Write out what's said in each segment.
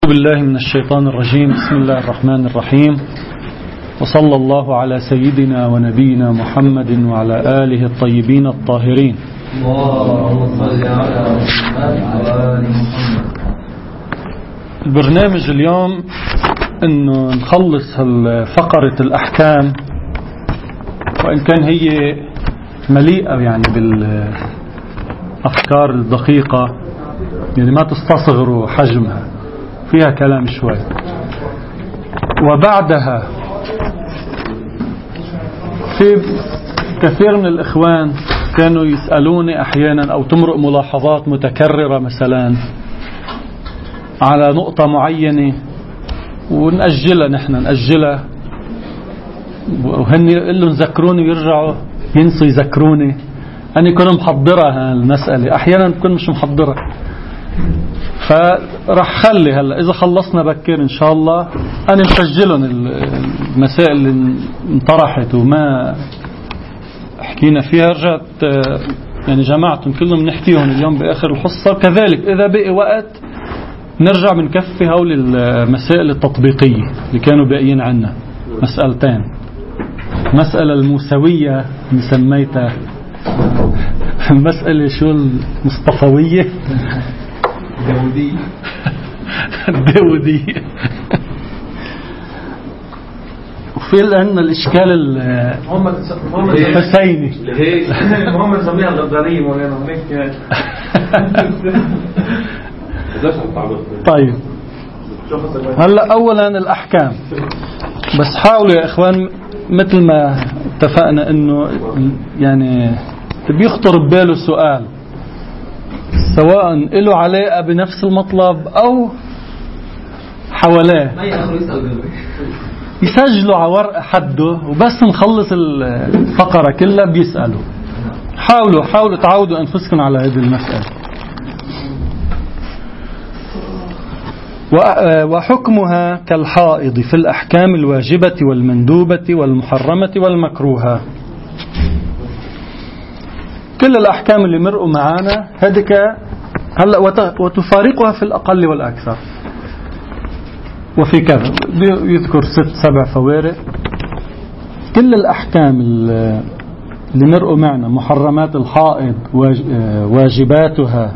بالله من الشيطان الرجيم. بسم الله الرحمن الرحيم، وصلى الله على سيدنا ونبينا محمد وعلى آله الطيبين الطاهرين. اللهم صل على محمد وعلى آل محمد. البرنامج اليوم انه نخلص فقرة الأحكام، وإن كان هي مليئة يعني بالأفكار الدقيقة، يعني ما تستصغروا حجمها، فيها كلام شوي. وبعدها في كثير من الإخوان كانوا يسألوني أحيانا أو تمرق ملاحظات متكررة مثلا على نقطة معينة ونأجلها، نحن نأجلها وهن يقولوا نذكروني ويرجعوا ينسوا يذكروني. أنا كنت محضرها المسألة، أحيانا كنت مش محضرها، فرح خلي هلا إذا خلصنا بكير إن شاء الله أنا مسجلهم المسائل اللي انطرحت وما حكينا فيها، رجعت يعني جمعتهم كلهم نحكيهم اليوم بآخر الحصة. كذلك إذا بقي وقت نرجع بنكفي هول المسائل التطبيقية اللي كانوا باقيين عنا، مسألتين. مسألة الموسوية مسميتها المسألة شو المصطفوية الداودية وفي لأن الإشكال الحسيني محمد سميها الغزالية مولانا هناك. طيب هلا أولا الأحكام، بس حاولوا يا إخوان مثل ما اتفقنا إنه يعني بيخطر بباله سؤال سواء له علاقة بنفس المطلب أو حواليه يسجلوا على ورقة حده، وبس نخلص الفقرة كلها بيسألوا. حاولوا تعودوا أنفسكم على هذه المسألة. وحكمها كالحائض في الأحكام الواجبة والمندوبة والمحرمة والمكروهة. كل الأحكام اللي مرقوا معانا هذيك هلا وتفارقها في الأقل والأكثر. وفي كذا يذكر 6-7 فوارق. كل الأحكام اللي مرقوا معنا: محرمات الحائض، واجباتها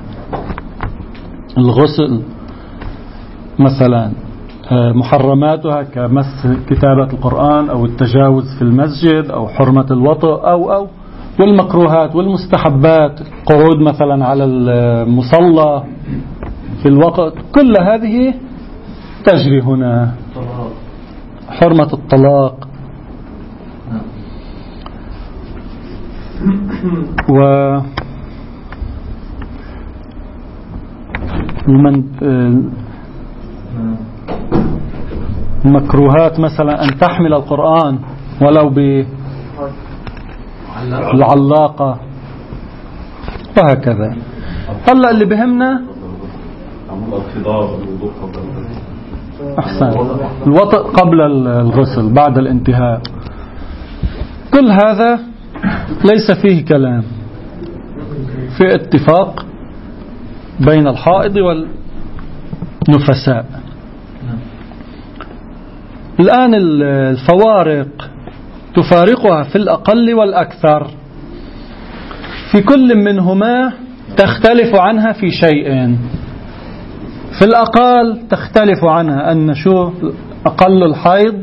الغسل مثلا، محرماتها كمس كتابة القرآن أو التجاوز في المسجد أو حرمة الوطء أو والمكروهات والمستحبات، قعود مثلا على المصلى في الوقت، كل هذه تجري هنا. حرمة الطلاق المكروهات مثلا أن تحمل القرآن ولو بالعلاقة وهكذا. هلا اللي بهمنا أحسن الوطء قبل الغسل بعد الانتهاء. كل هذا ليس فيه كلام، في اتفاق بين الحائض والنفساء. الآن الفوارق تفارقها في الأقل والأكثر. في كل منهما تختلف عنها في شيئين. في الأقل تختلف عنها أن شو أقل الحيض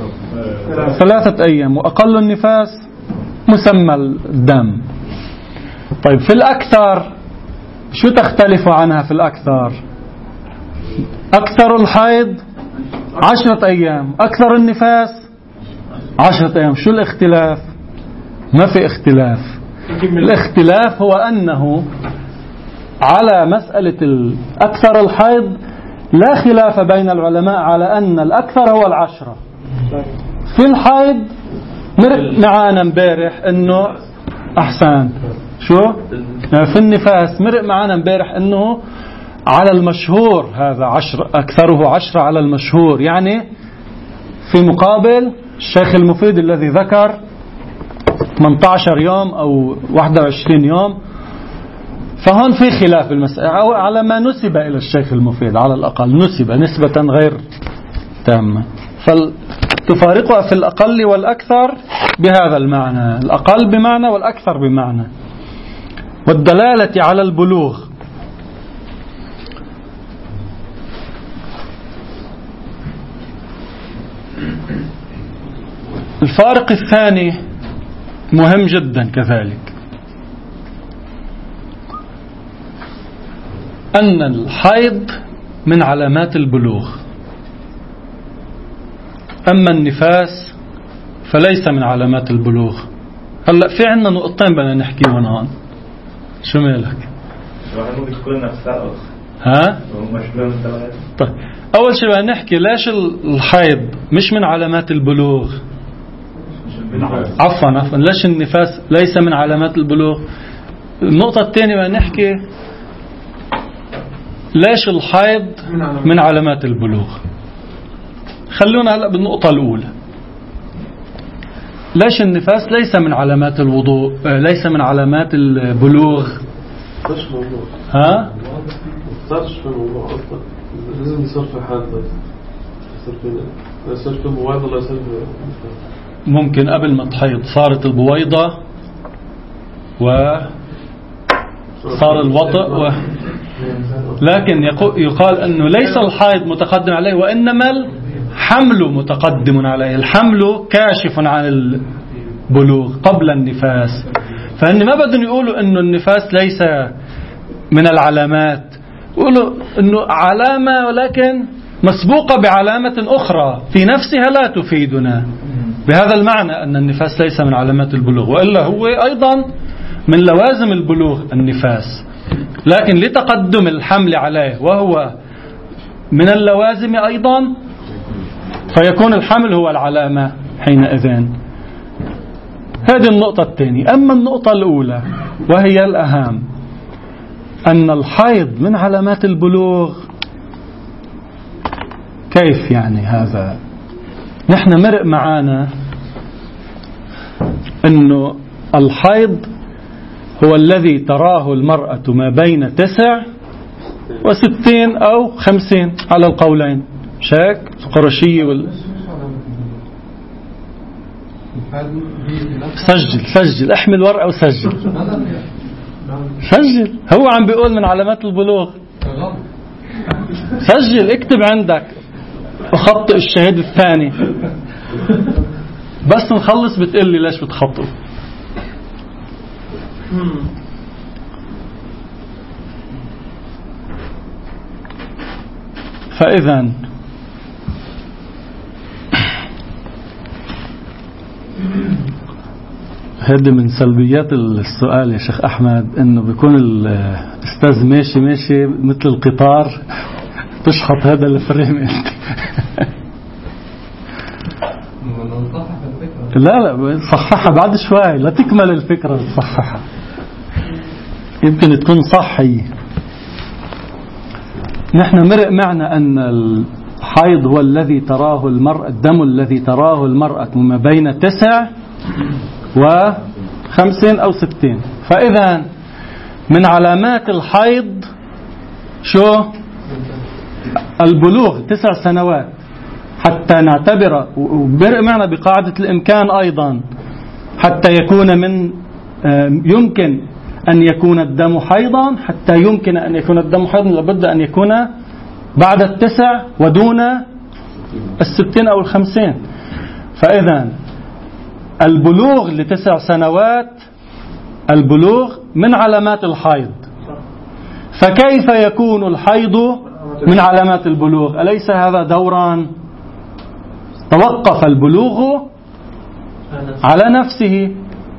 3 أيام، وأقل النفاس مسمى الدم. طيب في الأكثر شو تختلف عنها؟ في الأكثر أكثر الحيض 10 أيام، أكثر النفاس 10 أيام. شو الاختلاف؟ ما في اختلاف. الاختلاف هو أنه على مسألة أكثر الحيض لا خلاف بين العلماء على أن الأكثر هو 10. في الحيض مرق معانا امبارح أنه أحسن شو يعني في النفاس مرق معانا امبارح أنه على المشهور هذا 10، أكثره 10 على المشهور. يعني في مقابل الشيخ المفيد الذي ذكر 18 يوم أو 21 يوم، فهون في خلاف المسألة، أو على ما نسب إلى الشيخ المفيد على الأقل، نسب نسبة غير تامة، فتفارقها في الأقل والأكثر بهذا المعنى، الأقل بمعنى والأكثر بمعنى. والدلالة على البلوغ، الفارق الثاني مهم جدا كذلك، أن الحيض من علامات البلوغ، أما النفاس فليس من علامات البلوغ. هلأ في عندنا نقطتين بدنا نحكيهم هون، شو مالك؟ ها؟ طيب أول شيء بدنا نحكي ليش الحيض مش من علامات البلوغ، عفوا ليش النفاس ليس من علامات البلوغ. النقطة الثانية بدنا نحكي ليش الحيض من علامات البلوغ. خلونا هلأ بالنقطة الأولى، ليش النفاس ليس من علامات الوضوء، ليس من علامات البلوغ. ها؟ لازم يصير في حال يصير في بويضة ولا يصير في ممكن قبل ما تحيض صارت البويضة وصار الوطء لكن يقال أنه ليس الحيض متقدم عليه، وإنما الحمل متقدم عليه، الحمل كاشف عن البلوغ قبل النفاس. فإن ما بدهم يقولوا أنه النفاس ليس من العلامات، يقولوا أنه علامة ولكن مسبوقة بعلامة أخرى في نفسها لا تفيدنا، بهذا المعنى أن النفاس ليس من علامات البلوغ، وإلا هو أيضا من لوازم البلوغ النفاس، لكن لتقدم الحمل عليه وهو من اللوازم أيضا فيكون الحمل هو العلامة حينئذ. هذه النقطة الثانية. أما النقطة الأولى وهي الأهم، أن الحيض من علامات البلوغ، كيف يعني هذا؟ نحن مرق معانا أنه الحيض هو الذي تراه المرأة ما بين 9 و60 أو 50 على القولين، شاك القرشية سجل احمل ورقة وسجل سجل، هو عم بيقول من علامات البلوغ، سجل اكتب عندك وخطئ الشهيد الثاني، بس نخلص بتقول لي ليش بتخطئ. فإذا هذه من سلبيات السؤال يا شيخ أحمد، إنه بيكون الأستاذ ماشي مثل القطار تشخط هذا الفريم أنت. لا صححها بعد شوي، لا تكمل الفكرة تصححها، يمكن تكون صحي. نحن مرق معنا أن الحيض هو الذي تراه المرأة، الدم الذي تراه المرأة ما بين 9 و50 أو 60. فإذا من علامات الحيض شو؟ البلوغ 9 سنوات، حتى نعتبر وبرق معنا بقاعدة الإمكان أيضا، حتى يكون من يمكن أن يكون الدم حيضا، حتى يمكن أن يكون الدم حيضا لابد أن يكون بعد 9 ودون 60 أو 50. فإذا البلوغ ل9 سنوات البلوغ من علامات الحيض، فكيف يكون الحيض من علامات البلوغ؟ أليس هذا دورا؟ توقف البلوغ على نفسه.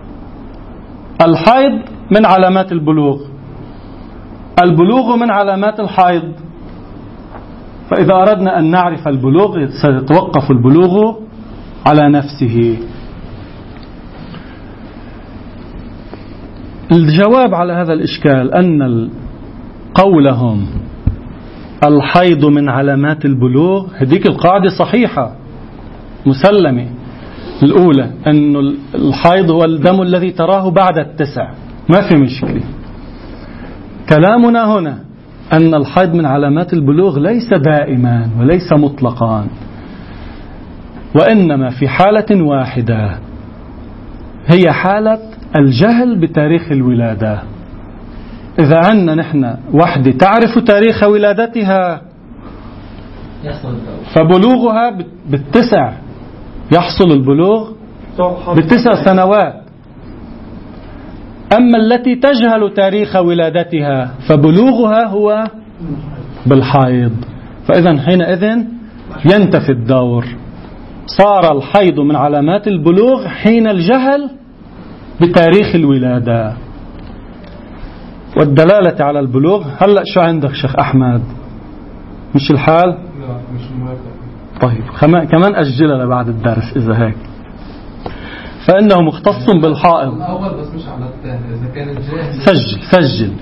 الحيض من علامات البلوغ، البلوغ من علامات الحيض، فإذا أردنا أن نعرف البلوغ سيتوقف البلوغ على نفسه. الجواب على هذا الإشكال أن قولهم الحيض من علامات البلوغ، هذيك القاعدة صحيحة مسلمة، الأولى أن الحيض هو الدم الذي تراه بعد 9، ما في مشكلة. كلامنا هنا أن الحيض من علامات البلوغ ليس دائما وليس مطلقا، وإنما في حالة واحدة، هي حالة الجهل بتاريخ الولادة. إذا عندنا نحن وحدة تعرف تاريخ ولادتها فبلوغها بالتسع، يحصل البلوغ ب9 سنوات. أما التي تجهل تاريخ ولادتها فبلوغها هو بالحيض. فإذا حينئذ ينتفي الدور، صار الحيض من علامات البلوغ حين الجهل بتاريخ الولادة والدلالة على البلوغ. هلأ شو عندك شيخ أحمد؟ مش الحال؟ لا مش موافق. طيب كمان أجلها لبعد الدرس إذا هيك. فإنه مختص بالحائض. الأول بس مش على الثاني إذا كان الجاهل. سجل.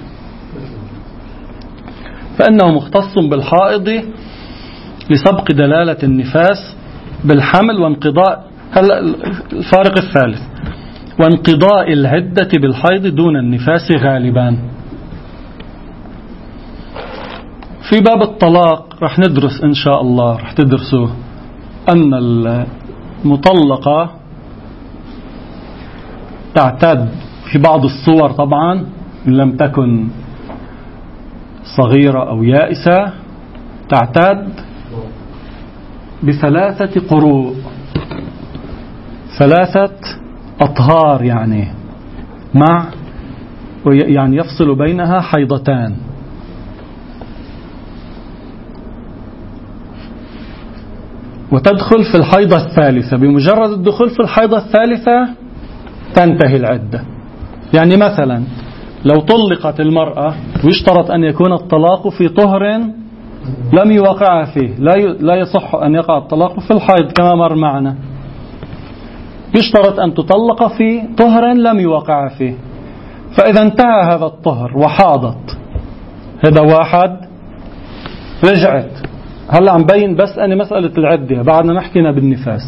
فإنه مختص بالحائض لسبق دلالة النفاس بالحمل وانقضاء، هلا الفارق الثالث، وانقضاء العدة بالحيض دون النفاس غالبا. في باب الطلاق رح ندرس إن شاء الله، رح تدرسوه أن المطلقة تعتاد في بعض الصور طبعا إن لم تكن صغيرة أو يائسة، تعتاد ب3 قروء، 3 أطهار يعني يعني يفصل بينها حيضتان. وتدخل في الحيضة الثالثة، بمجرد الدخول في الحيضة الثالثة تنتهي العدة. يعني مثلا لو طلقت المرأة ويشترط أن يكون الطلاق في طهر لم يوقع فيه، لا يصح أن يقع الطلاق في الحيض كما مر معنا، يشترط أن تطلق في طهر لم يوقع فيه. فإذا انتهى هذا الطهر وحاضت، هذا واحد، رجعت، هلا عم بين بس أنا مسألة العدة بعدنا نحكينا بالنفاس،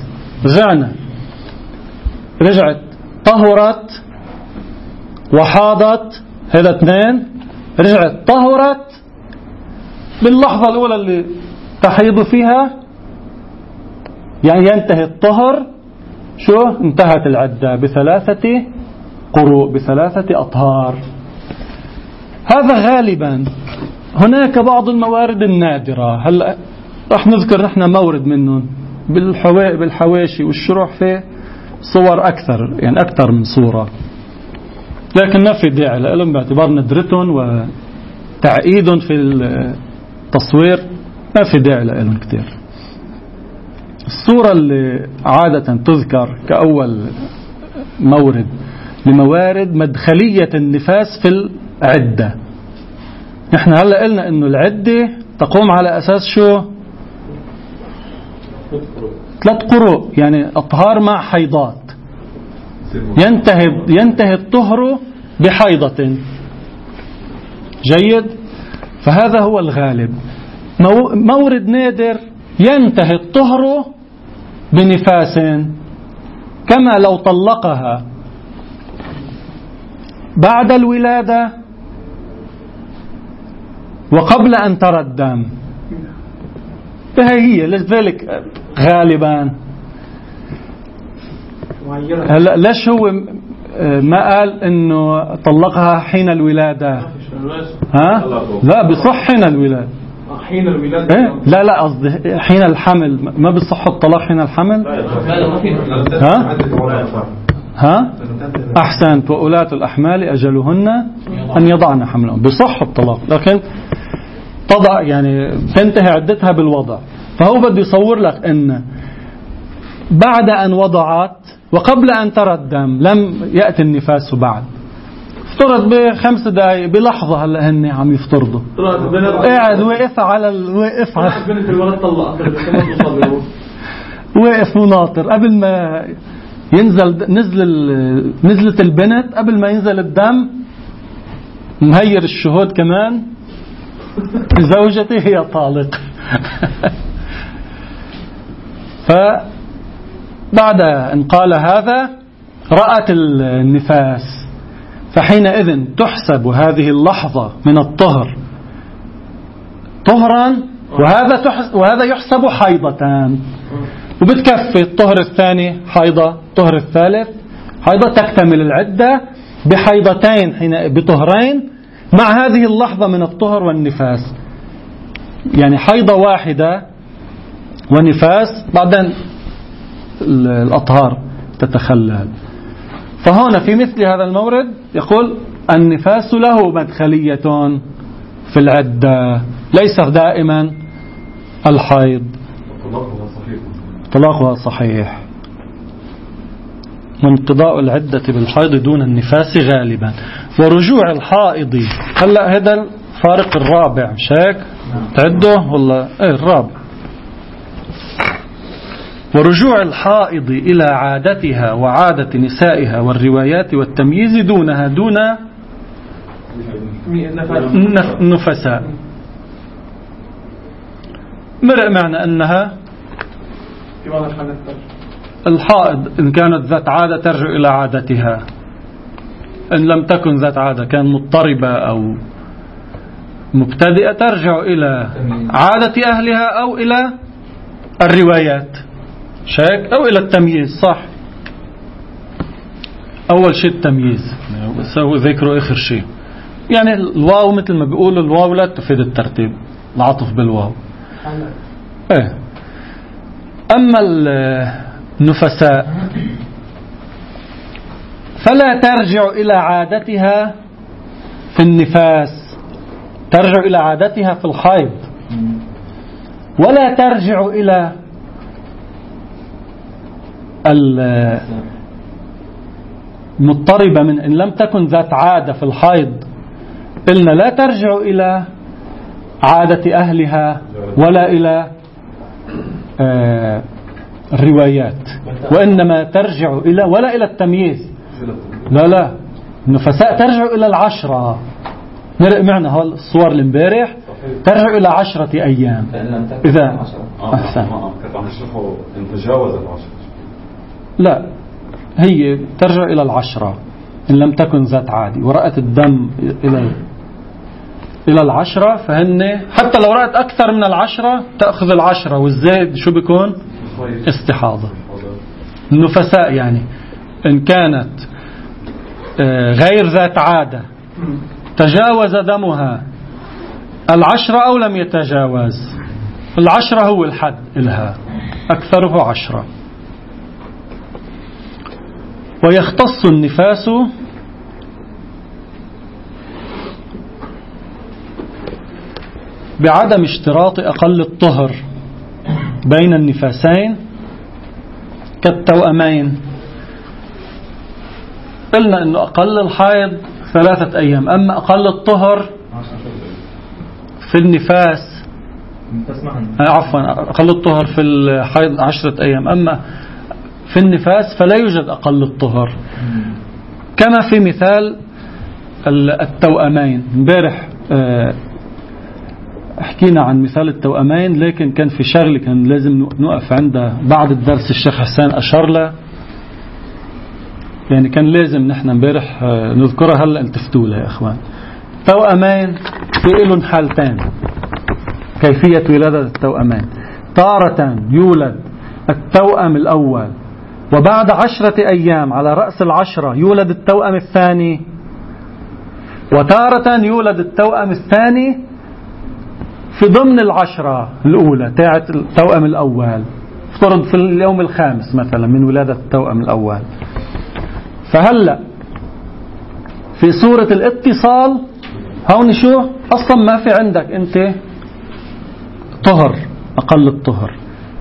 رجعت طهرت وحاضت، هذا 2، رجعت طهرت باللحظة الأولى اللي تحيض فيها، يعني ينتهي الطهر، شو انتهت العدة ب3 قروء، ب3 أطهار. هذا غالبا. هناك بعض الموارد النادرة، هلا رح نذكر نحن مورد منهم بالحواشي والشروح، في صور أكثر، يعني أكثر من صورة، لكن ما في داعي لهم باعتبار ندرتهم وتعقيدهم في التصوير، ما في داعي لهم كتير. الصورة اللي عادة تذكر كأول مورد لموارد مدخلية النفاس في العدة، نحن هلأ قلنا إنه العدة تقوم على أساس شو؟ 3 قروء، يعني أطهار مع حيضات، ينتهي الطهر بحيضة. جيد. فهذا هو الغالب. مورد نادر ينتهي الطهر بنفاس، كما لو طلقها بعد الولادة وقبل أن ترى الدم، فهي لذلك غالبا. هلا ليش هو ما قال انه طلقها حين الولادة؟ ها؟ لا بصح حين الولادة. حين الولادة؟ إيه؟ لا قصدي حين الحمل، ما بصح الطلاق حين الحمل؟ ها؟ أحسنت. وأولاة الأحمال أجلهن أن يضعن حملهم، بصح الطلاق، لكن تضع يعني تنتهي عدتها بالوضع. فهو بده يصور لك أن بعد أن وضعت وقبل أن ترى الدم لم يأتي النفاس بعد، افترض ب5 دقائق بلحظة، هلا هن عم يفترضوا، قاعد واقف على بنت الولد طلقت واقف وناطر قبل ما نزلت البنت، قبل ما ينزل الدم، مهير الشهود كمان، زوجتي هي طالق. فبعد أن قال هذا رأت النفاس، فحينئذ تحسب هذه اللحظة من الطهر طهرا، وهذا يحسب حيضتان، وبتكفي الطهر الثاني حيضة، الطهر الثالث حيضة، تكتمل العدة بحيضتين بطهرين مع هذه اللحظة من الطهر والنفاس. يعني حيضة واحدة ونفاس، بعدين الأطهار تتخلل. فهنا في مثل هذا المورد يقول النفاس له مدخلية في العدة، ليس دائما الحيض. طلاقها صحيح، وانقضاء العدة بالحيض دون النفاس غالبا. ورجوع الحائض، هلا هذا الفارق الرابع، مش هيك؟ تعده والله الرابع. ورجوع الحائض إلى عادتها وعادة نسائها والروايات والتمييز دونها دون النفساء. مرء معنى أنها الحائض إن كانت ذات عادة ترجع إلى عادتها، إن لم تكن ذات عادة كان مضطربة أو مبتدئة ترجع إلى عادة أهلها أو إلى الروايات شيك أو إلى التمييز. صح، أول شيء التمييز سوي ذكره آخر شيء. يعني الواو مثل ما بيقولوا الواو لا تفيد الترتيب، العطف بالواو. إيه. أما النفساء فلا ترجع إلى عادتها في النفاس، ترجع إلى عادتها في الحيض، ولا ترجع إلى المضطربة من إن لم تكن ذات عادة في الحيض، قلنا لا ترجع إلى عادة أهلها ولا إلى الروايات، وإنما ترجع إلى ولا إلى التمييز. لا النفساء ترجع إلى العشرة. نرى معنا هول الصور الامبارح، ترجع إلى 10 أيام. إذا أحسن لا، هي ترجع إلى 10 إن لم تكن ذات عادي، ورأت الدم إلى 10 فهن حتى لو رأت أكثر من 10 تأخذ 10 والزائد شو بيكون؟ استحاضة. النفساء يعني إن كانت غير ذات عادة تجاوز دمها 10 أو لم يتجاوز، 10 هو الحد إلها، أكثره 10. ويختص النفاس بعدم اشتراط أقل الطهر بين النفاسين كالتوأمين. قلنا أنه أقل الحيض 3 أيام، أما أقل الطهر في النفاس أقل الطهر في الحيض 10 أيام، أما في النفاس فلا يوجد أقل الطهر. كما في مثال التوأمين امبارح حكينا عن مثال التوأمين، لكن كان في شغله كان لازم نقف عنده بعد الدرس، الشيخ حسان أشار له، يعني كان لازم نحن امبارح نذكرها، هلا التفتوا لها يا اخوان. توأمين في لهم حالتين كيفية ولادة التوأمين. تارة يولد التوأم الأول وبعد 10 أيام على رأس 10 يولد التوأم الثاني، وتارة يولد التوأم الثاني في ضمن 10 الأولى تاعت التوأم الأول، افترض في اليوم 5 مثلا من ولادة التوأم الأول. فهلأ في صورة الاتصال هون شو أصلا ما في عندك أنت طهر أقل الطهر،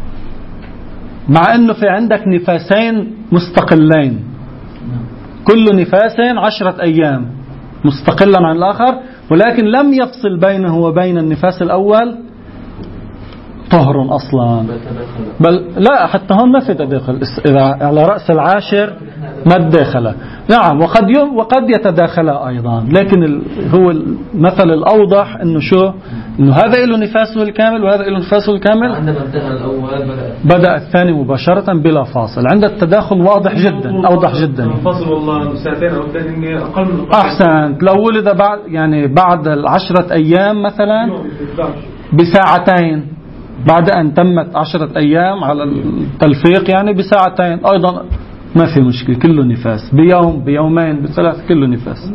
مع أنه في عندك نفاسين مستقلين، كل نفاسين 10 أيام مستقلا عن الآخر، ولكن لم يفصل بينه وبين النفاس الأول طهر أصلا. بل لا، حتى هون ما في تداخل، إذا على رأس 10 ما تداخل، نعم، وقد يتداخلا أيضا، لكن هو المثل الأوضح إنه شو، إنه هذا له نفاسه الكامل وهذا له نفاسه الكامل. عندما انتهى الأول بدأ الثاني مباشرة بلا فاصل. عند التداخل واضح جدا، أوضح جدا. الفصل والله ساعتين أو ثلاثين أقل من أحسنت. لو ولد بعد 10 أيام مثلا بساعتين، بعد أن تمت 10 أيام على التلفيق يعني بساعتين أيضا ما في مشكلة، كله نفاس. بيوم، بيومين، بثلاث، كله نفاس.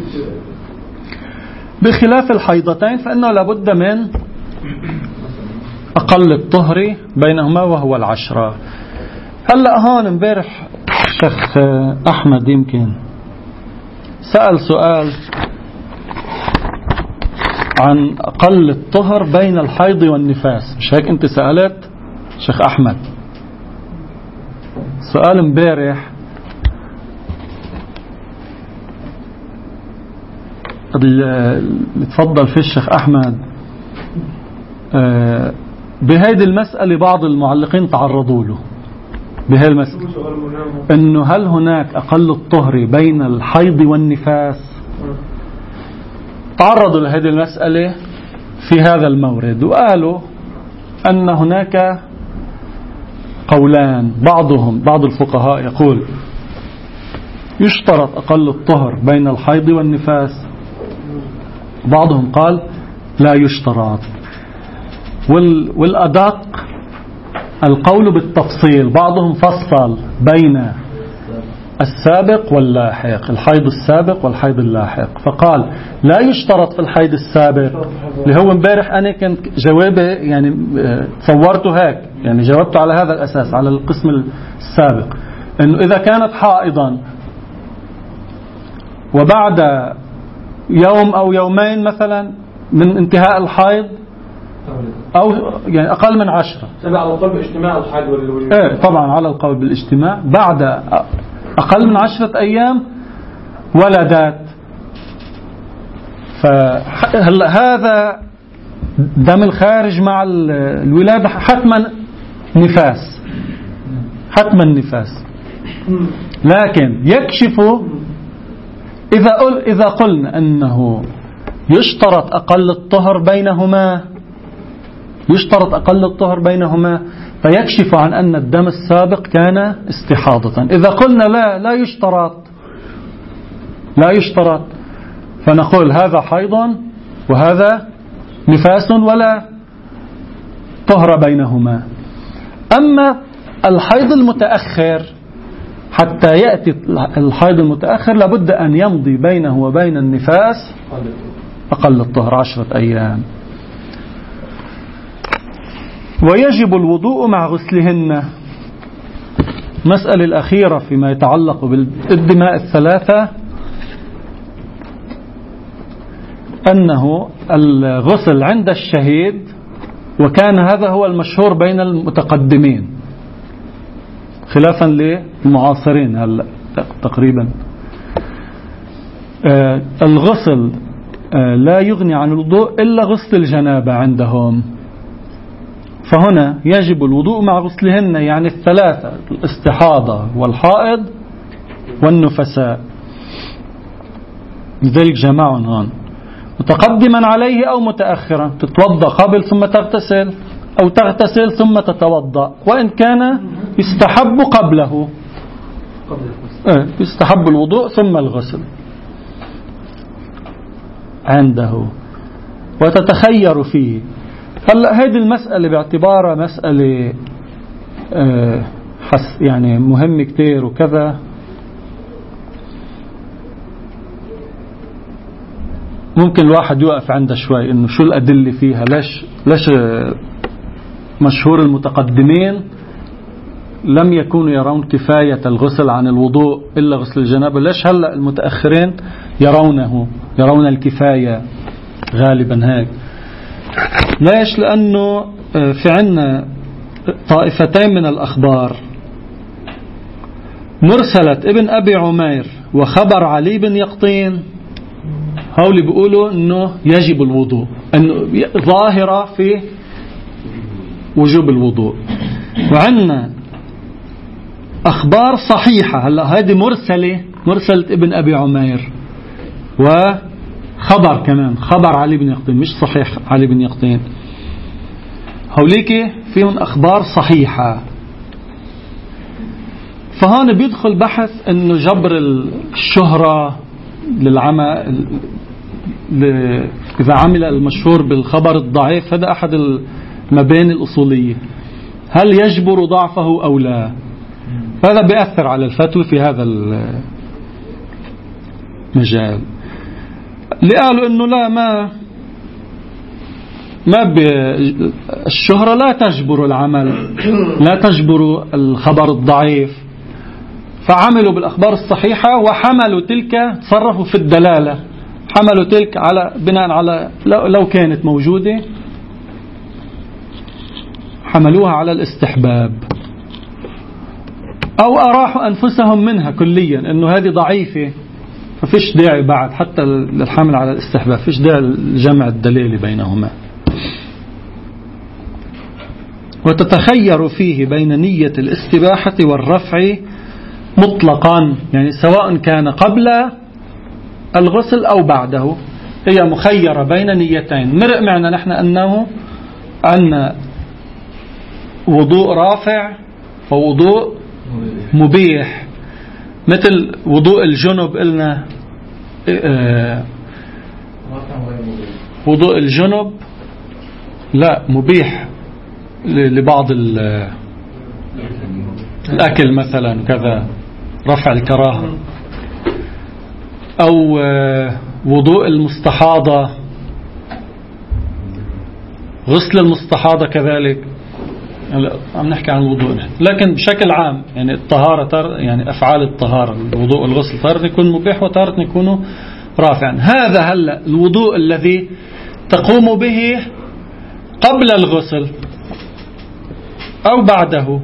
بخلاف الحيضتين فإنه لابد من أقل الطهر بينهما وهو 10. هلأ هون امبارح الشيخ أحمد يمكن سأل سؤال عن أقل الطهر بين الحيض والنفاس، مش هيك أنت سألت شيخ أحمد؟ سؤال امبارح تفضل في الشيخ أحمد بهذه المسألة. بعض المعلقين تعرضوا له بهذه المسألة، إنه هل هناك أقل الطهر بين الحيض والنفاس؟ تعرضوا لهذه المسألة في هذا المورد وقالوا أن هناك قولان. بعض الفقهاء يقول يشترط أقل الطهر بين الحيض والنفاس، بعضهم قال لا يشترط. والأدق القول بالتفصيل، بعضهم فصل بين السابق واللاحق، الحيض السابق والحيض اللاحق، فقال لا يشترط في الحيض السابق، اللي هو امبارح أنا كنت جوابي يعني تصورته هيك، يعني جاوبت على هذا الأساس، على القسم السابق، إنه إذا كانت حائضا وبعد يوم أو يومين مثلا من انتهاء الحيض أو يعني أقل من 10، على القول باجتماع الحيض والولادة. إيه طبعا على القول بالاجتماع، بعد أقل من 10 أيام ولدت، فهلا هذا دم الخارج مع الولادة حتما نفاس، حتما نفاس. لكن يكشف إذا قلنا أنه يشترط أقل الطهر بينهما، يشترط أقل الطهر بينهما، فيكشف عن أن الدم السابق كان استحاضة. إذا قلنا لا يشترط فنقول هذا حيض وهذا نفاس ولا طهر بينهما. أما الحيض المتأخر، حتى يأتي الحيض المتأخر لابد أن يمضي بينه وبين النفاس أقل الطهر 10 أيام. ويجب الوضوء مع غسلهن. مسألة الأخيرة فيما يتعلق بالدماء الثلاثة، أنه الغسل عند الشهيد، وكان هذا هو المشهور بين المتقدمين خلافا للمعاصرين هلا تقريبا، الغسل لا يغني عن الوضوء إلا غسل الجنابة عندهم، فهنا يجب الوضوء مع غسلهن، يعني الثلاثة، الاستحاضة والحائض والنفساء. لذلك جمعهم هون متقدما عليه أو متأخرا، تتوضأ قبل ثم تغتسل، أو تغتسل ثم تتوضأ، وإن كان يستحب قبله، يستحب الوضوء ثم الغسل عنده، وتتخير فيه. هلا هذه المسألة باعتبارها مسألة يعني مهم كتير وكذا، ممكن الواحد يوقف عنده شوي إنه شو الأدلة فيها، ليش مشهور المتقدمين لم يكونوا يرون كفاية الغسل عن الوضوء إلا غسل الجنابة، ليش هلأ المتأخرين يرون الكفاية غالبا هيك؟ ليش؟ لأنه في عنا طائفتين من الأخبار، مرسلة ابن أبي عمير وخبر علي بن يقطين، هؤلاء بيقولوا أنه يجب الوضوء، أنه ظاهرة في وجوب الوضوء، وعندنا أخبار صحيحة. هلا هذه مرسلة مرسلة ابن أبي عمير، وخبر كمان، خبر علي بن يقطين، مش صحيح علي بن يقطين. هوليك فيهم أخبار صحيحة. فهون بيدخل بحث انه جبر الشهرة للعمل، إذا عمل المشهور بالخبر الضعيف، هذا أحد المباني الأصولية، هل يجبر ضعفه أو لا؟ هذا بيأثر على الفتوى في هذا المجال. اللي قالوا انه لا، الشهرة لا تجبر العمل، لا تجبر الخبر الضعيف، فعملوا بالأخبار الصحيحة وحملوا تلك، تصرفوا في الدلالة، حملوا تلك على بناء على لو كانت موجودة حملوها على الاستحباب، أو أراحوا أنفسهم منها كليا أنه هذه ضعيفة، ففيش داعي بعد حتى للحمل على الاستحباب، فيش داعي لجمع الدليل بينهما. وتتخير فيه بين نية الاستباحة والرفع مطلقا، يعني سواء كان قبل الغسل أو بعده، هي مخيرة بين نيتين. مرق معنا نحن أنه أن وضوء رافع ووضوء مبيح، مثل وضوء الجنب قلنا وضوء الجنب لا مبيح لبعض الأكل مثلا كذا، رفع الكراهة. أو وضوء المستحاضة، غسل المستحاضة كذلك. عم نحكي عن الوضوء، لكن بشكل عام يعني الطهارة، يعني أفعال الطهارة، الوضوء والغسل تارة يكون مبيح وتارة يكون رافعا. هذا هلا الوضوء الذي تقوم به قبل الغسل أو بعده،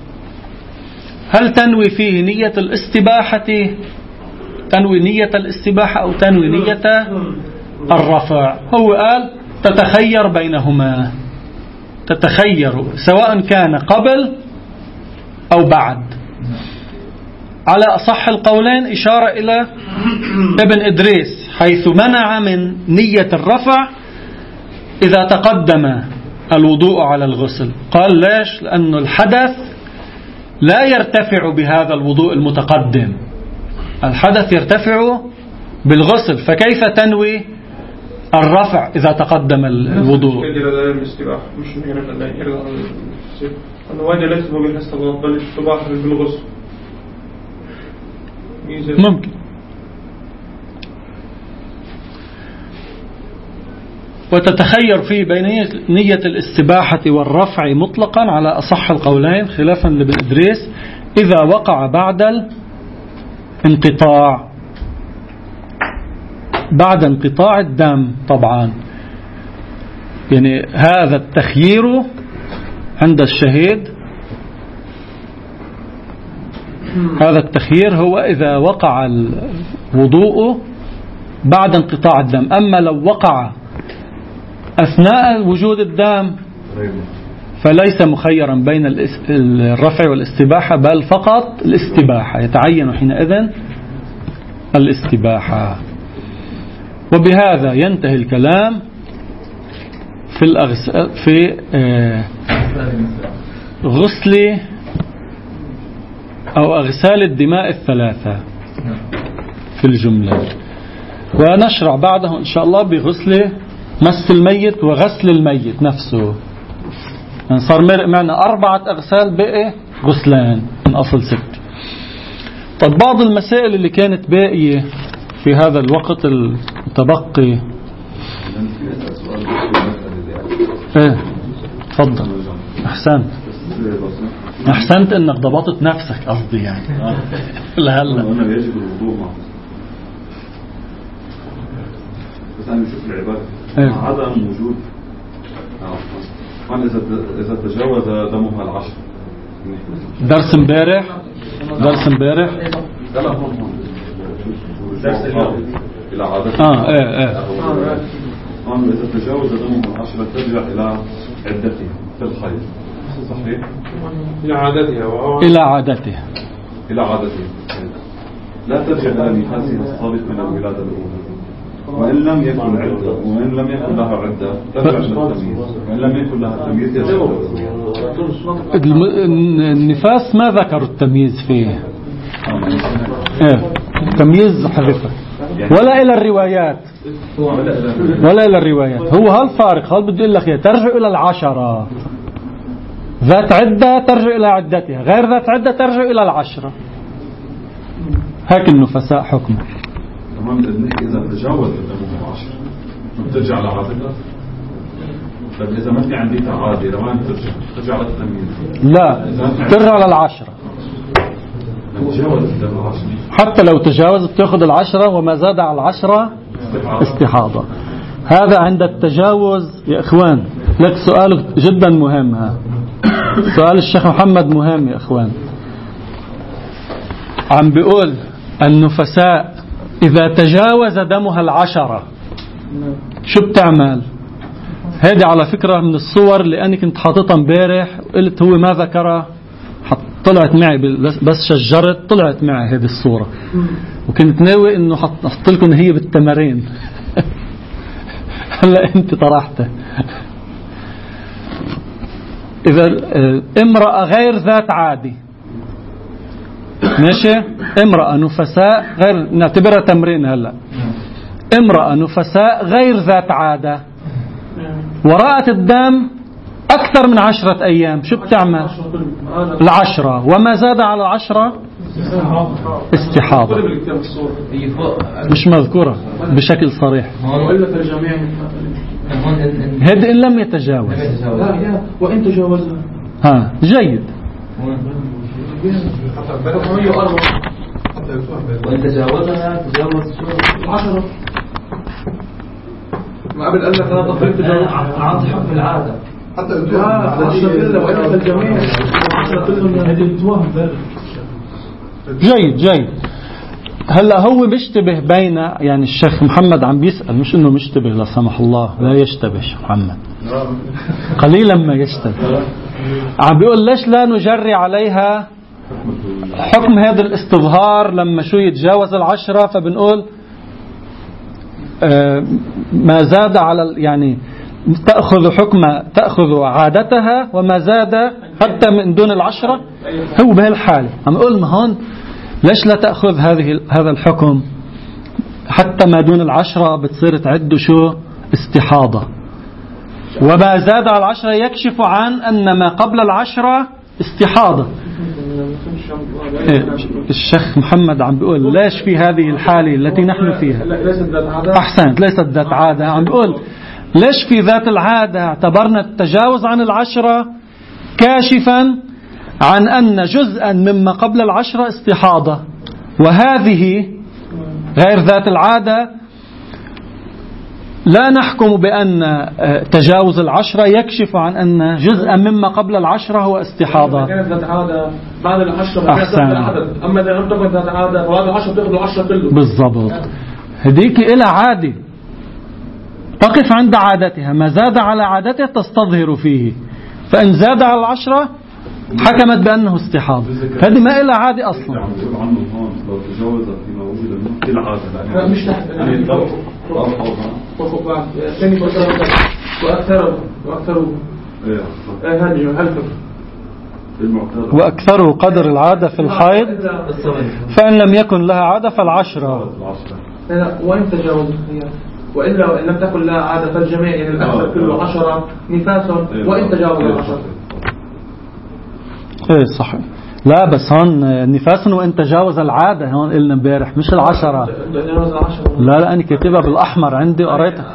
هل تنوي فيه نية الاستباحة، تنوي نية الاستباحة أو تنوي نية الرفع؟ هو قال تتخير بينهما، تتخير سواء كان قبل أو بعد. على أصح القولين إشارة إلى ابن إدريس، حيث منع من نية الرفع إذا تقدم الوضوء على الغسل. قال ليش؟ لأن الحدث لا يرتفع بهذا الوضوء المتقدم، الحدث يرتفع بالغسل، فكيف تنوي الرفع إذا تقدم الوضوء؟ مش أنه واجه ليس مبيح الصلاة بل استباح بالغسل ممكن. وتتخير فيه بين نية الاستباحة والرفع مطلقا على أصح القولين، خلافا لابن إدريس، إذا وقع بعد الانقطاع، بعد انقطاع الدم طبعا. يعني هذا التخيير عند الشهيد، هذا التخيير هو إذا وقع الوضوء بعد انقطاع الدم. أما لو وقع أثناء وجود الدم فليس مخيرا بين الرفع والاستباحة، بل فقط الاستباحة، يتعين حينئذ الاستباحة. وبهذا ينتهي الكلام في غسل أو أغسال الدماء الثلاثة في الجملة. ونشرع بعده إن شاء الله بغسل مس الميت وغسل الميت نفسه. يعني صار معنا 4 أغسال، بقي غسلان من أصل 6. طب بعض المسائل اللي كانت باقية في هذا الوقت المتبقي. ايه تفضل. احسنت انك ضبطت نفسك، قصدي يعني لهلا انا يجب الوضوء معه، بس انا بشوف العباده عدم وجود اذا تجاوز دمها 10. درس امبارح درس اليوم الى عادته. اذا تجاوز دمها 10 ترجع الى عدتها في الحيض، صحيح؟ إلى عادتها إلى عادتها. لا ترجع إلى نفاسها السابق من الولادة الأولى، وإن لم يكن عدة وإن لم يكن لها عدة ترجع للتمييز، وإن لم يكن لها تمييز يرجع. النفاس ما ذكروا التمييز فيه، التمييز حذفه ولا إلى الروايات، ولا إلى الروايات. هو هالفارق، هل بدي أقول لك ترجع إلى العشرة، ذات عدة ترجع إلى عدتها، غير ذات عدة ترجع إلى العشرة. هيك النفساء حكمه. تمام. إذا تجاوز الدم 10 بترجع لعادتها. طيب إذا ما في عندي تعادي لما ترجع للتمييز؟ لا، ترجع للعشرة. تجاوز الدم 10 حتى لو تجاوز بتأخذ 10 وما زاد على 10 استحاضة. هذا عند التجاوز يا إخوان. لك سؤال جدا مهم، ها سؤال الشيخ محمد مهم يا إخوان. عم بيقول النفساء إذا تجاوز دمها 10 شو بتعمل؟ هذه على فكرة من الصور اللي أنا كنت حاططها امبارح، قلت هو ما ذكرها، طلعت معي بس شجرت طلعت معي هذه الصورة، وكنت ناوي إنه حط لكم هي بالتمرين. هلا أنت طرحتها. إذا امرأة غير ذات عادي، ماشي، امرأة نفساء غير، نعتبرها تمرين هلا، امرأة نفساء غير ذات عادة ورأت الدم أكثر من 10 أيام، شو بتعمل؟ 10 وما زاد على 10 استحاضة. مش مذكورة بشكل صريح. هذا إن لم يتجاوز. وإن تجاوزها جيد. وإن تجاوزها تجاوز 10. ما قبل قال لك لا تقريب تجاوز عاد حكم العادة حتى 10 إلا وإن الجميع 10 كلهم هذه التوهم. جيد. هلا هو مشتبه بين، يعني الشيخ محمد عم بيسأل، مش انه مشتبه لا سمح الله، لا يشتبه الشيخ محمد، قليلا ما يشتبه. عم بيقول ليش لا نجري عليها حكم هذا الاستظهار لما شو يتجاوز 10، فبنقول ما زاد على، يعني تأخذ عادتها وما زاد حتى من دون 10. هو بهالحالة عم يقول ما هون ليش لا تأخذ هذا الحكم حتى ما دون 10 بتصير تعد شو استحاضة، وما زاد على 10 يكشف عن أن ما قبل 10 استحاضة. الشيخ محمد عم بيقول ليش في هذه الحالة التي نحن فيها أحسنت ليست ذات عادة، عم بيقول ليش في ذات العادة اعتبرنا التجاوز عن 10 كاشفا عن أن جزءا مما قبل 10 استحاضة، وهذه غير ذات العادة لا نحكم بأن تجاوز 10 يكشف عن أن جزءا مما قبل 10 هو استحاضة. كانت ذات عادة بعد 10 أحسن. أما إذا لم تكن ذات عادة فهذا 10 تأخذ 10 كله بالضبط. هديك إلى عادة تقف عند عادتها، ما زاد على عادتها تستظهر فيه، فإن زاد على 10 حكمت بأنه استحاضة. هذه ما إلى عادة أصلا. لو تجاوز فيما وجد منه إلى عادة مش تحت وأكثر قدر العادة في الحيض، فإن لم يكن لها عادة فال10. وإن تجاوز وإلا وإن لم تكن لها عادة فالجميع، يعني الأكثر كله 10 نفاس، وإن تجاوز 10. ايه صحيح. لا بس هون نفاس وإن تجاوز العادة، هون قلنا امبارح مش 10. لا أنا كاتبها بالأحمر عندي قريتها.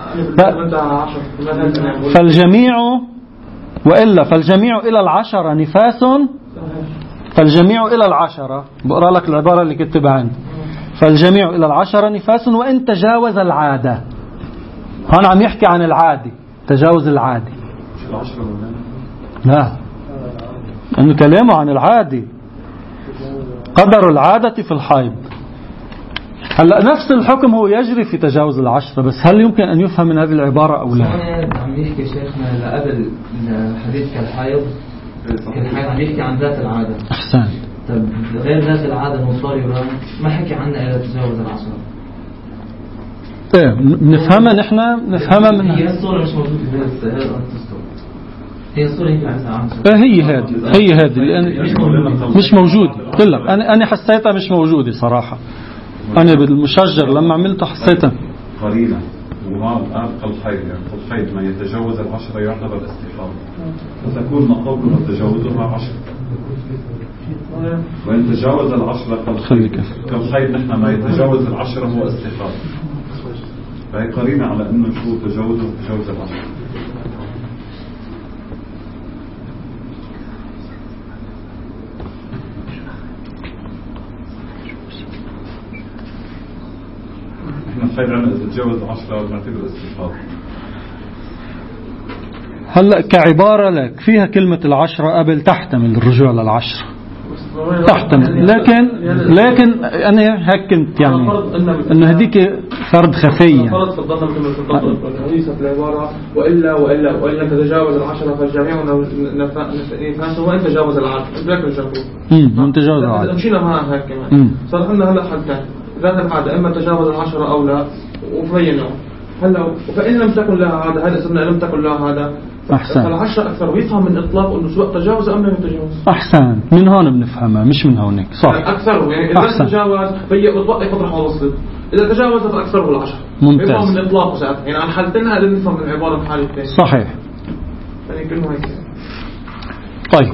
فالجميع وإلا فالجميع إلى 10 نفاس، فالجميع إلى 10. بقرأ لك العبارة اللي كتبها عندي. فالجميع إلى 10 نفاس وإن تجاوز العادة. هون عم يحكي عن العادي، تجاوز العادي. لا، أنه كلامه عن العادي، قدر العادة في الحيض. هلا نفس الحكم هو يجري في تجاوز 10، بس هل يمكن أن يفهم من هذه العبارة أو لا؟ عم يحكي شيخنا لقبل الحديث كالحيض عم يحكي عن ذات العادة. أحسن. طب غير ذات العادة المضطربة ما حكي عنها إلى تجاوز العشرة. ايه نفهمها نحن نفهمها من هي الصورة مش موجودة في هذا الدستور. هي الصورة ينفع عنها. هي هذه مش موجود. قل لك أنا حسيتها مش موجودة صراحة. أنا بالمشجر لما عملته حسيتها قرينة. وهذا الآن الحيض يعني الحيض ما يتجاوز 10 يعتبر استحاضة، فتكون قولها تجاوزها 10. وإن تجاوز 10 كالحيض نحن ما يتجاوز 10 هو استحاضة، فهي قرينة على أنه شو تجاوز 10. الحيض عنا إذا تجاوز 10 نعتبر استحاضة. هلأ كعبارة لك فيها كلمة 10 قبل تحتمل الرجوع لل10 تحتمل، لكن أنا هيك كنت يعني إنه هديك فرد خفي فرض فضلنا مثل ما ليست العبارة وإلا تتجاوز 10 فالجميع نفاسه وإن تجاوز 10 ذاك الجمهور من تجاوز 10 مشينا معها هيك كمان صار عندنا هلا حالتين ذات العادة إما تجاوز 10 أو لا وبينوا هلا فإن لم تكن لها عادة هذا اسمنا لم تكن لها عادة فال10 أكثر ويفهم من إطلاق إنه سواء تجاوز أم لم يتجاوز. أحسن من هون بنفهمها مش من هونيك صح يعني أكثر يعني إذا تجاوز فهي بتوقف تطرح ووصلت إذا تجاوزت أكثر هو 10 ممتاز يفهم من إطلاق ساعتها يعني عن حالتنا هذا نفهم من العبارة بحالة الثانية صحيح يعني كلمة هيك. طيب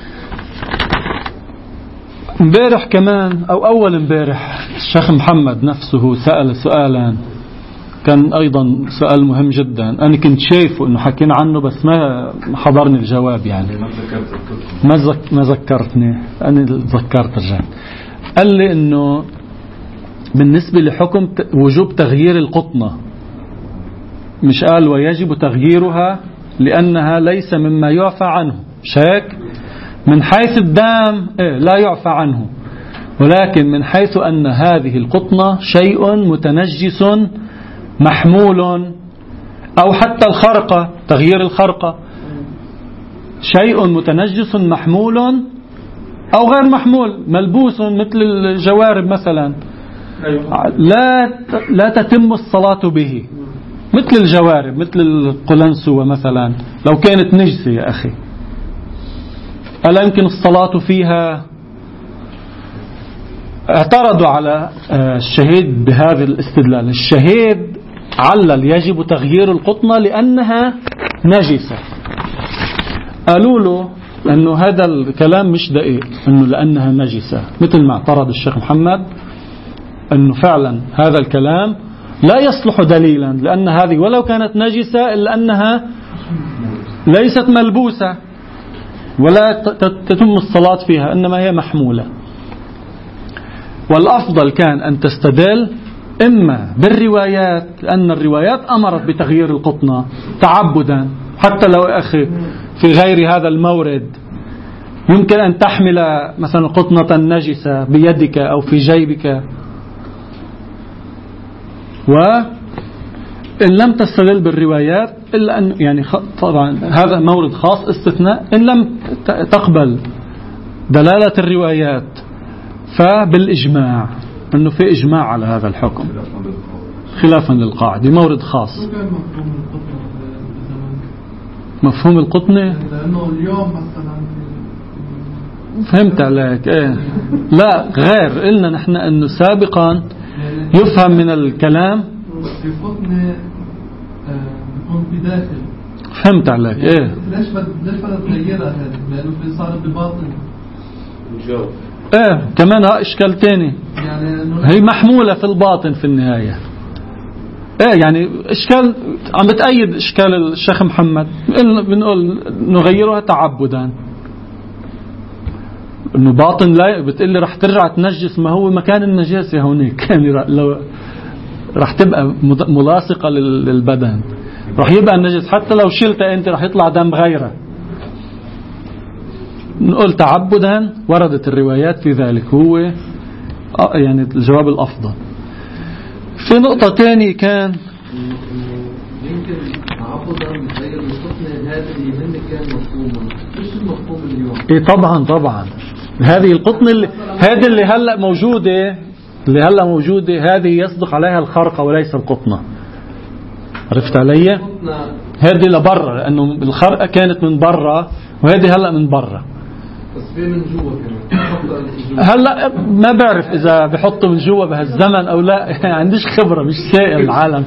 امبارح كمان أو أول امبارح الشيخ محمد نفسه سأل سؤالا كان أيضا سؤال مهم جدا. أنا كنت شايفه إنه حكينا عنه بس ما حضرني الجواب يعني ما ذكرتني أنا ذكرت رجعت. قال لي إنه بالنسبة لحكم وجوب تغيير القطنة مش قال ويجب تغييرها لأنها ليس مما يعفى عنه شاك من حيث الدم لا يعفى عنه ولكن من حيث أن هذه القطنة شيء متنجس محمول أو حتى الخرقة تغيير الخرقة شيء متنجس محمول أو غير محمول ملبوس مثل الجوارب مثلا لا تتم الصلاة به مثل الجوارب مثل القلنسوة مثلا لو كانت نجسة يا أخي ألا يمكن الصلاة فيها؟ اعترضوا على الشهيد بهذا الاستدلال. الشهيد علل يجب تغيير القطنة لأنها نجسة. قالوا له أنه هذا الكلام مش دقيق أنه لأنها نجسة مثل ما اعترض الشيخ محمد أنه فعلا هذا الكلام لا يصلح دليلا لأن هذه ولو كانت نجسة إلا أنها ليست ملبوسة ولا تتم الصلاة فيها إنما هي محمولة. والأفضل كان أن تستدل إما بالروايات لأن الروايات أمرت بتغيير القطنة تعبدا حتى لو أخي في غير هذا المورد يمكن أن تحمل مثلا قطنة نجسة بيدك أو في جيبك وإن لم تستدل بالروايات إلا أن يعني طبعا هذا مورد خاص استثناء إن لم تقبل دلالة الروايات فبالإجماع أنه في إجماع على هذا الحكم خلافا للقاعدة مورد خاص. مفهوم القطنة لأنه اليوم مثلا فهمت عليك إيه لا غير قلنا نحن أنه سابقا يفهم من الكلام في قطنة بيكون بداخل فهمت عليك إيه ليش بدها تغيرها هذه لأنه في صار بباطن إيه كمان إشكال تاني يعني هي محمولة في الباطن في النهاية إيه يعني إشكال عم بتأيد إشكال الشيخ محمد بنقول نغيرها تعبدا إنه باطن لا بتقول لي رح ترجع تنجس ما هو مكان النجاسة هونيك يعني لو رح تبقى ملاصقة للبدن رح يبقى النجس حتى لو شلتها أنت رح يطلع دم غيره. نقول تعبدا وردت الروايات في ذلك هو يعني الجواب الأفضل. في نقطة تاني كان يمكن تعبدا غير القطنة هذه من كان مفهوما ايش المفهوم اليوم؟ إيه طبعا هذه القطن هذه اللي هلأ موجودة هذه يصدق عليها الخرقة وليس القطنة. عرفت علي؟ هذه لبرا لأنه الخرقة كانت من برا وهذه هلأ من برا. بس في من جوا كمان. هلأ ما بعرف إذا بحطوا من جوا بهالزمن أو لا. عنديش خبرة مش سائل العالم.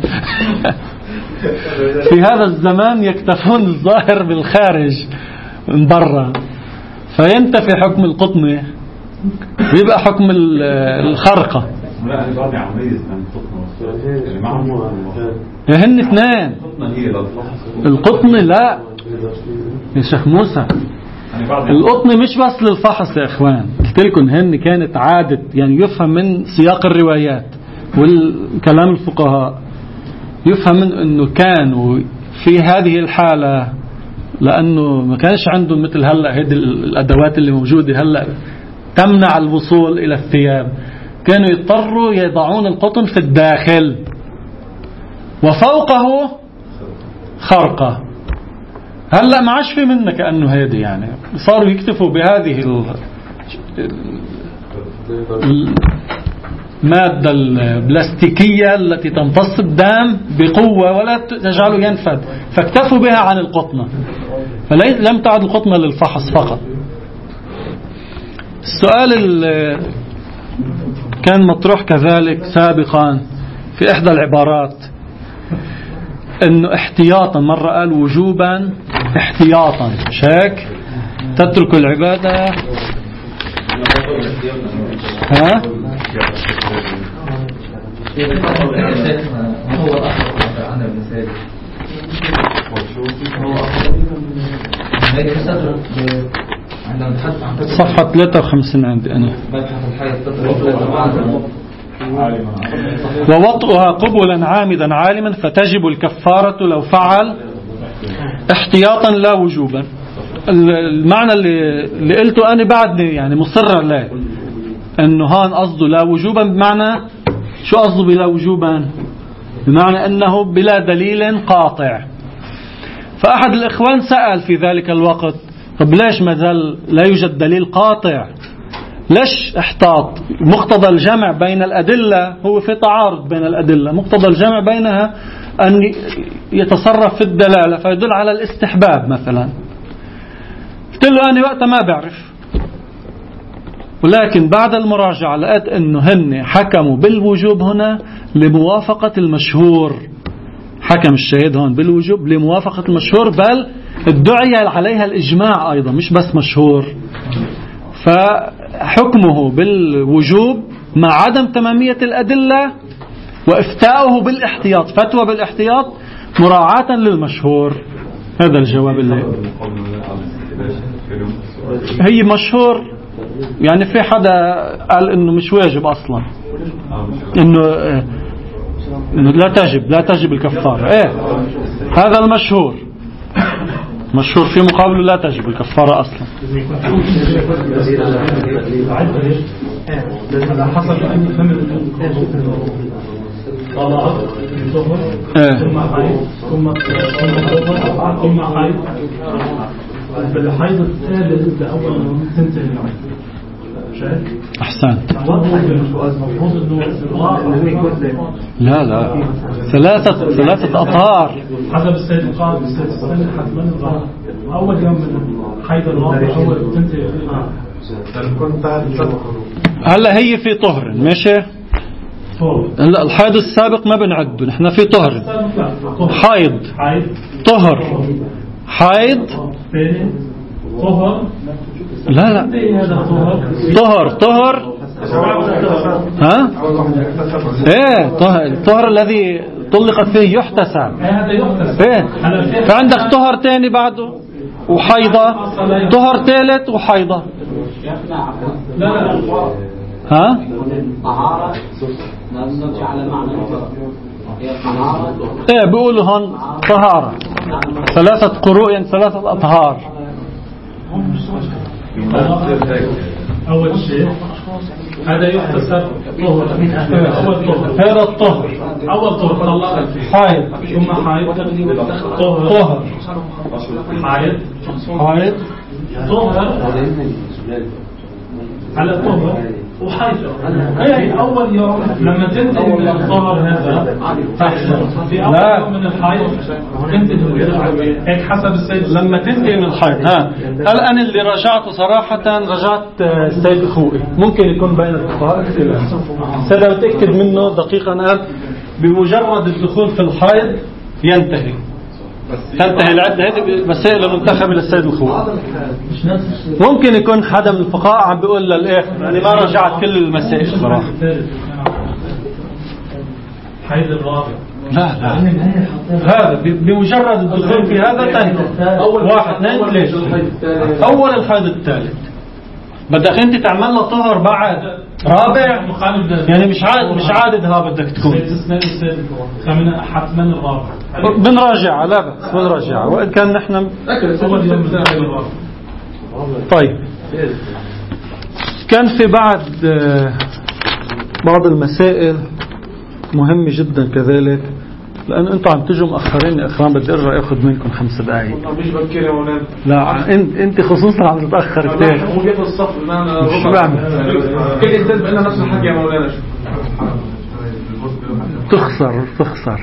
في هذا الزمان يكتفون الظاهر بالخارج من برا فينتفي حكم القطنة ويبقى حكم الخرقة. لا أنا بعدي عميز بين القطنة اللي معهم هن اثنين. القطنة لا يا شيخ موسى القطنة مش بس للفحص يا اخوان. قلت لكم هن كانت عادة يعني يفهم من سياق الروايات والكلام الفقهاء يفهم من انه كانوا في هذه الحالة لانه ما كانش عندهم مثل هلا هذه الادوات اللي موجودة هلا تمنع الوصول الى الثياب. كانوا يضطروا يضعون القطن في الداخل وفوقه خرقة. هلأ ما عاش في منه كأنه هذه يعني صاروا يكتفوا بهذه المادة البلاستيكية التي تمتص الدم بقوة ولا تجعله ينفد فاكتفوا بها عن القطنة. فلم تعد القطنة للفحص فقط. السؤال كان مطروح كذلك سابقا في إحدى العبارات إنه احتياطا مرة قال وجوبا احتياطا شاك تترك العبادة ها صفحة 53 عندي أنا. ووطئها قبلا عامدا عالما فتجب الكفارة لو فعل احتياطا لا وجوبا. المعنى اللي قلته أنا بعدني يعني مصر عليه أنه هان قصده لا وجوبا بمعنى شو قصده بلا وجوبا؟ بمعنى أنه بلا دليل قاطع. فأحد الإخوان سأل في ذلك الوقت طب ليش ما زال لا يوجد دليل قاطع؟ ليش احتاط؟ مقتضى الجمع بين الأدلة هو في تعارض بين الأدلة. مقتضى الجمع بينها أن يتصرف في الدلالة فيدل على الاستحباب مثلا. قلت له أنا وقتها ما بعرف ولكن بعد المراجعة لقيت أنه هن حكموا بالوجوب هنا لموافقة المشهور. حكم الشهيد هون بالوجوب لموافقة المشهور بل ادعي عليها الإجماع أيضا مش بس مشهور. فحكمه بالوجوب مع عدم تمامية الأدلة وإفتاؤه بالاحتياط فتوى بالاحتياط مراعاة للمشهور. هذا الجواب اللي هي مشهور يعني. في حدا قال إنه مش واجب أصلا إنه لا تجب الكفارة. هذا المشهور مشهور في مقابله لا تجب الكفارة أصلا. بالحيض الثالث لأول تنتهي أحسن. لا ثلاثة أطهار حسب السيد القاضي حتما أول يوم من حيض الرابع أول تنتهي. هلا هي في طهر ماشي. هلا الحيض السابق ما بنعده نحن في طهر. حيض طهر حيض طهر لا طهر ها طهر الذي طلقت فيه يحتسب. فعندك طهر تاني بعده وحيضة طهر ثالث وحيضة. ها بيقولوا هون طهارة ثلاثة قروء يعني ثلاثة أطهار. أول شيء هذا يحتسب طهر. هذا الطهر أول طهر طلقت فيه حيض ثم حيض طهر حيض حيض طهر على طهر وحيض. هي أول يوم لما تنتهي من الطهر هذا في أول يوم من الحيض تنتهي هيك حسب السيد. لما تنتهي من الحيض قال أنا اللي رجعته صراحة رجعت السيد أخوي. ممكن يكون بين الفقهاء السيد متأكد منه دقيقا. قال بمجرد الدخول في الحيض تنتهي العدة. هذه مسائل المنتخبة للسيد الخوي. ممكن يكون حدا من الفقهاء عم بيقول للإخ يعني ما رجعت كل المسائل صراحة. حيض الرابع لا هذا بمجرد الدخول في هذا تنتهي. واحد اثنين ثلاثة. أول الحيض الثالث بدك أنت تعمل له طهر بعد رابع يعني مش عادد ها بدك تكون حتما الرابع. بنراجع لا بس بنراجع وإن كان نحن طيب. كان في بعض المسائل مهمة جدا كذلك لأن أنتم عم تجوا مأخرين يا إخوان. بدي أرجع أخذ منكم 5 دقائق. مش بكير يا مولانا. لا أنت خصوصا عم تتأخر كتير. هو بياخذ الصف مش بعمل. كل إنسان بقلنا نفس الحكي يا مولانا. تخسر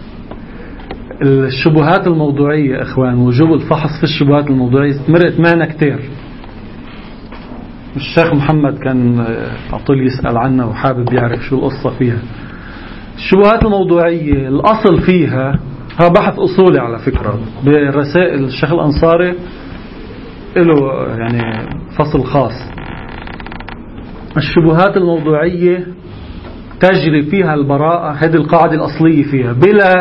الشبهات الموضوعية إخوان. وجوب الفحص في الشبهات الموضوعية مرقت معنا كتير. الشيخ محمد كان عطول يسأل عنها وحابب يعرف شو القصة فيها. الشبهات الموضوعية الأصل فيها ها بحث أصولي على فكرة برسائل الشيخ الأنصاري له يعني فصل خاص. الشبهات الموضوعية تجري فيها البراءة. هذه القاعدة الأصلية فيها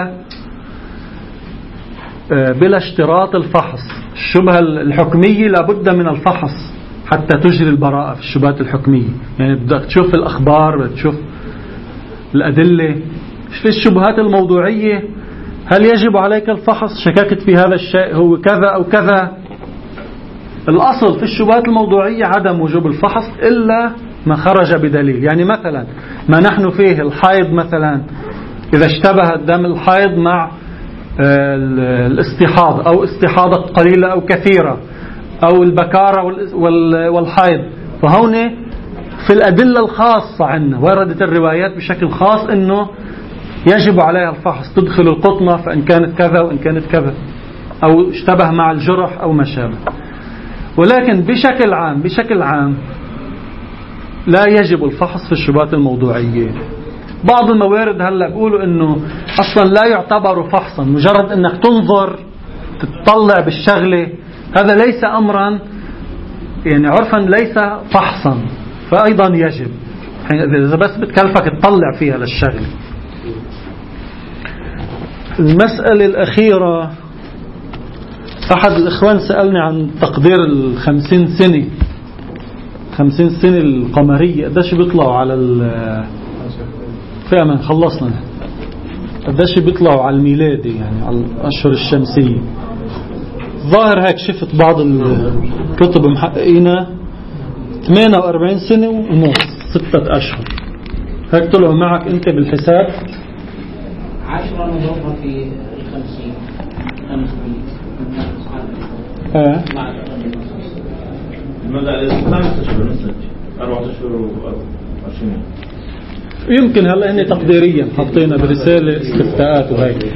بلا اشتراط الفحص. الشبهة الحكمية لابد من الفحص حتى تجري البراءة في الشبهات الحكمية. يعني بدك تشوف الأخبار بدك تشوف الأدلة. في الشبهات الموضوعية هل يجب عليك الفحص؟ شككت في هذا الشيء هو كذا أو كذا. الأصل في الشبهات الموضوعية عدم وجوب الفحص إلا ما خرج بدليل. يعني مثلا ما نحن فيه الحيض مثلا إذا اشتبه دم الحيض مع الاستحاضة أو استحاضة قليلة أو كثيرة أو البكارة والحيض فهون في الأدلة الخاصة عنا وردت الروايات بشكل خاص أنه يجب عليها الفحص. تدخل القطنة فإن كانت كذا وإن كانت كذا أو اشتبه مع الجرح أو ما شابه. ولكن بشكل عام لا يجب الفحص في الشبهات الموضوعية. بعض الموارد هلا بيقولوا انه اصلا لا يعتبر فحصا. مجرد انك تنظر تطلع بالشغلة هذا ليس امرا يعني عرفا ليس فحصا. فايضا يجب اذا بس بتكلفك تطلع فيها للشغلة. المسألة الأخيرة أحد الإخوان سألني عن تقدير 50 سنة 50 سنة القمرية قديش بيطلعوا على فعلا خلصنا قديش بيطلعوا على الميلادي يعني على الأشهر الشمسية. ظاهر هيك شفت بعض الكتب محققينها 48 سنة ونص 6 أشهر هيك طلعوا معك أنت بالحساب 10 مضروبة في 50 ماذا 5 أشهر نسج 4 أشهر و20 يمكن هلا هني تقديريا حطينا برسالة استفتاءات وهيك.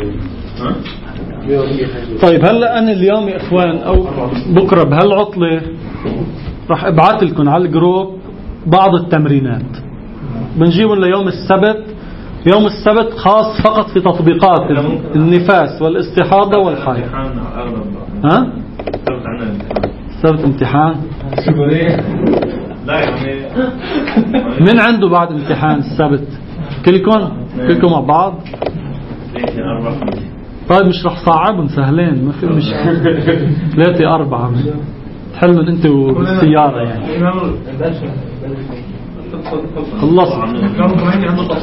طيب هلا أنا اليوم يا إخوان أو بكرة بهالعطلة راح ابعث لكم على الجروب بعض التمرينات بنجيبهم ليوم السبت. يوم السبت خاص فقط في تطبيقات النفاس والاستحاضة والحيض. ها؟ سبت امتحان لا يعني من عنده بعد امتحان السبت كلكم مع بعض. طيب مش رح صعبهم سهلين ما في مشكلة 3-4 تحلوا انت والسيارة يعني خلصت